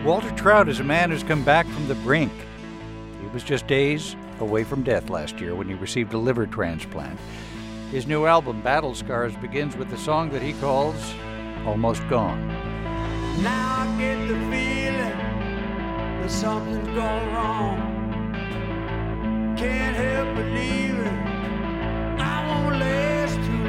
Walter Trout is a man who's come back from the brink. He was just days away from death last year when he received a liver transplant. His new album, Battle Scars, begins with the song that he calls Almost Gone. Now I get the feeling that something's gone wrong. Can't help believing I won't last too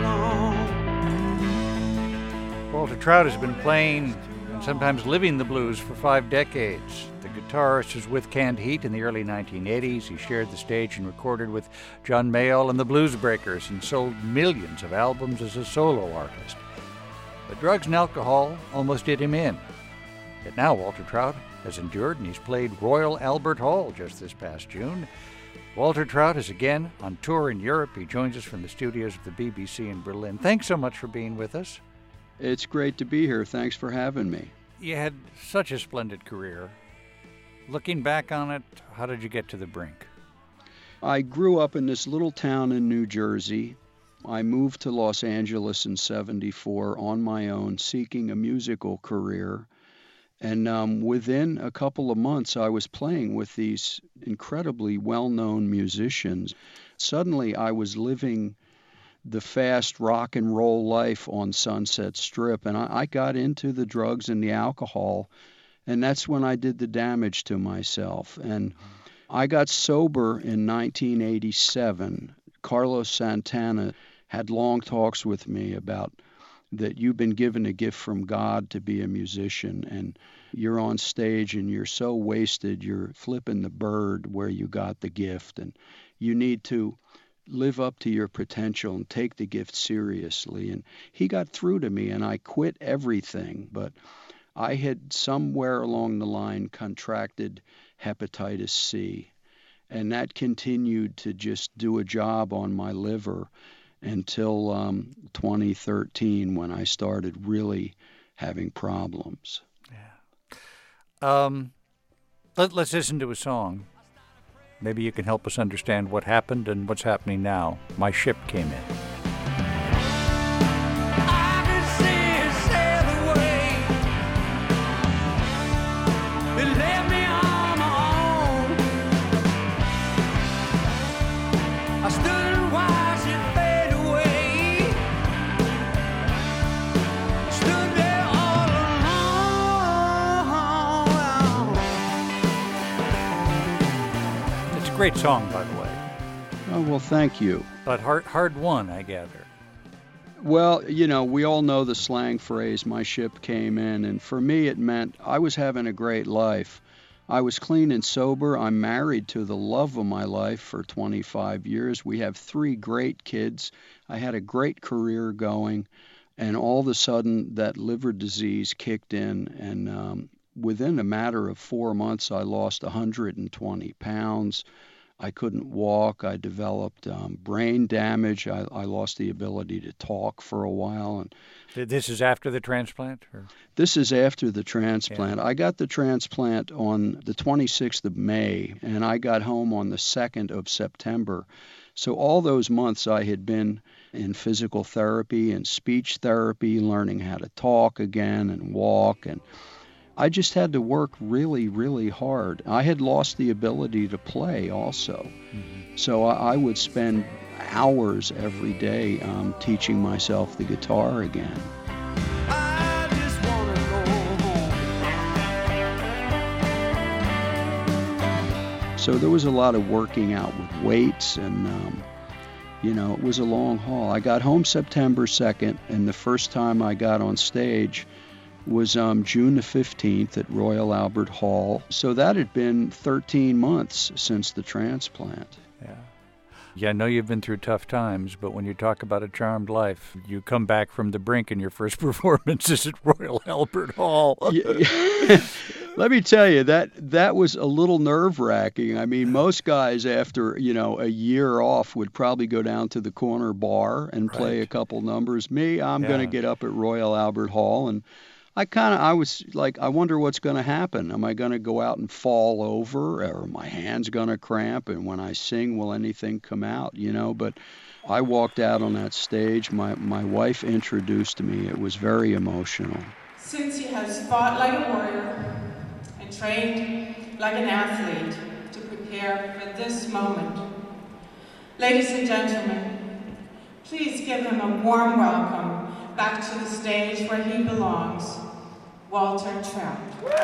long. Walter Trout has been playing and sometimes living the blues for 5 decades. The guitarist was with Canned Heat in the early 1980s. He shared the stage and recorded with John Mayall and the Blues Breakers and sold millions of albums as a solo artist. But drugs and alcohol almost did him in. Yet now Walter Trout has endured, and he's played Royal Albert Hall just this past June. Walter Trout is again on tour in Europe. He joins us from the studios of the BBC in Berlin. Thanks so much for being with us. It's great to be here. Thanks for having me. You had such a splendid career. Looking back on it, how did you get to the brink? I grew up in this little town in New Jersey. I moved to Los Angeles in '74 on my own, seeking a musical career. And within a couple of months, I was playing with these incredibly well-known musicians. Suddenly, I was living the fast rock and roll life on Sunset Strip, and I got into the drugs and the alcohol, and that's when I did the damage to myself. And I got sober in 1987. Carlos Santana had long talks with me about that you've been given a gift from God to be a musician, and you're on stage and you're so wasted, you're flipping the bird where you got the gift, and you need to live up to your potential and take the gift seriously. And he got through to me, and I quit everything. But I had somewhere along the line contracted hepatitis C, and that continued to just do a job on my liver until 2013, when I started really having problems. Yeah. Let's listen to a song. Maybe you can help us understand what happened and what's happening now. My Ship Came In. Great song, by the way. Oh, well, thank you. But hard won, I gather. Well, you know, we all know the slang phrase, my ship came in, and for me it meant I was having a great life. I was clean and sober. I'm married to the love of my life for 25 years. We have 3 great kids. I had a great career going, and all of a sudden that liver disease kicked in, and within a matter of 4 months, I lost 120 pounds. I couldn't walk. I developed brain damage. I lost the ability to talk for a while. And this is after the transplant? Or? This is after the transplant. Yeah. I got the transplant on the 26th of May, and I got home on the 2nd of September. So all those months I had been in physical therapy and speech therapy, learning how to talk again and walk, and I just had to work really, really hard. I had lost the ability to play also. Mm-hmm. So I would spend hours every day teaching myself the guitar again. I just wanna go home. So there was a lot of working out with weights, and it was a long haul. I got home September 2nd, and the first time I got on stage was June the 15th at Royal Albert Hall. So that had been 13 months since the transplant. Yeah, I know you've been through tough times, but when you talk about a charmed life, you come back from the brink in your first performances at Royal Albert Hall. Let me tell you, that was a little nerve-wracking. I mean, most guys after, a year off would probably go down to the corner bar and play a couple numbers. Me, I'm going to get up at Royal Albert Hall, and I was like, I wonder what's going to happen. Am I going to go out and fall over, or my hand's going to cramp? And when I sing, will anything come out? But I walked out on that stage. My wife introduced me. It was very emotional. Since he has fought like a warrior and trained like an athlete to prepare for this moment. Ladies and gentlemen, please give him a warm welcome back to the stage where he belongs, Walter Trout.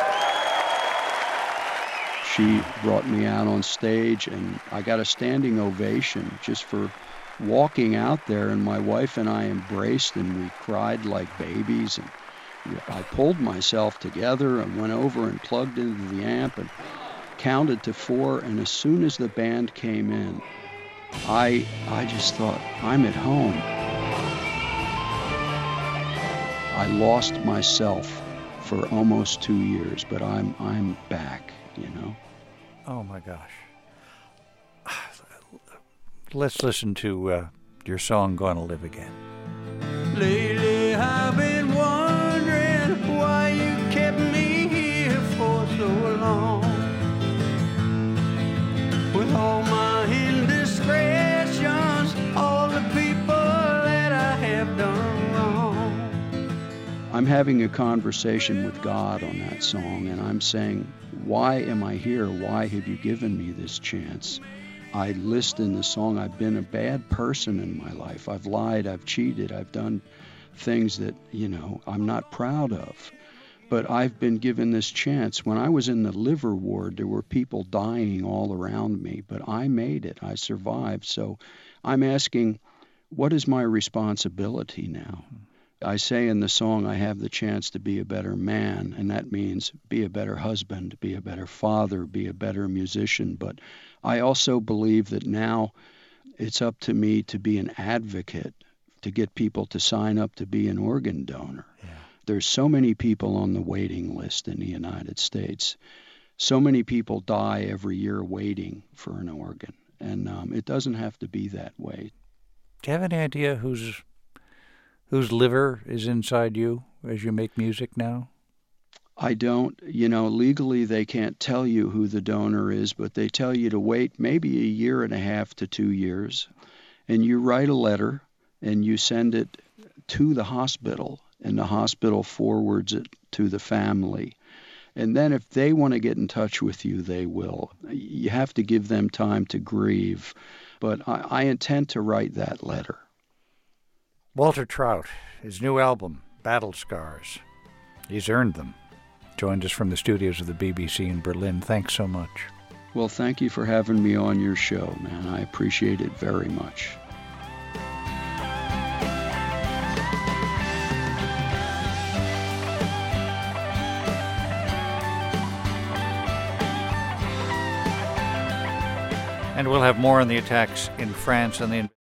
She brought me out on stage, and I got a standing ovation just for walking out there, and my wife and I embraced, and we cried like babies, and I pulled myself together and went over and plugged into the amp and counted to 4, and as soon as the band came in, I just thought, I'm at home. I lost myself for almost 2 years, but I'm back, you know. Oh my gosh. Let's listen to your song, Gonna Live Again. Lately I've been wondering why you kept me here for so long. With all my indiscretions, all the people that I have done wrong. I'm having a conversation with God on that song, and I'm saying, why am I here? Why have you given me this chance? I list in the song, I've been a bad person in my life. I've lied, I've cheated, I've done things that, I'm not proud of. But I've been given this chance. When I was in the liver ward, there were people dying all around me, but I made it. I survived. So I'm asking, what is my responsibility now? I say in the song, I have the chance to be a better man, and that means be a better husband, be a better father, be a better musician. But I also believe that now it's up to me to be an advocate, to get people to sign up to be an organ donor. Yeah. There's so many people on the waiting list in the United States. So many people die every year waiting for an organ, and it doesn't have to be that way. Do you have any idea whose liver is inside you as you make music now? I don't. Legally they can't tell you who the donor is, but they tell you to wait maybe a year and a half to 2 years, and you write a letter and you send it to the hospital, and the hospital forwards it to the family. And then if they want to get in touch with you, they will. You have to give them time to grieve, but I intend to write that letter. Walter Trout, his new album, Battle Scars. He's earned them. Joined us from the studios of the BBC in Berlin. Thanks so much. Well, thank you for having me on your show, man. I appreciate it very much. And we'll have more on the attacks in France and the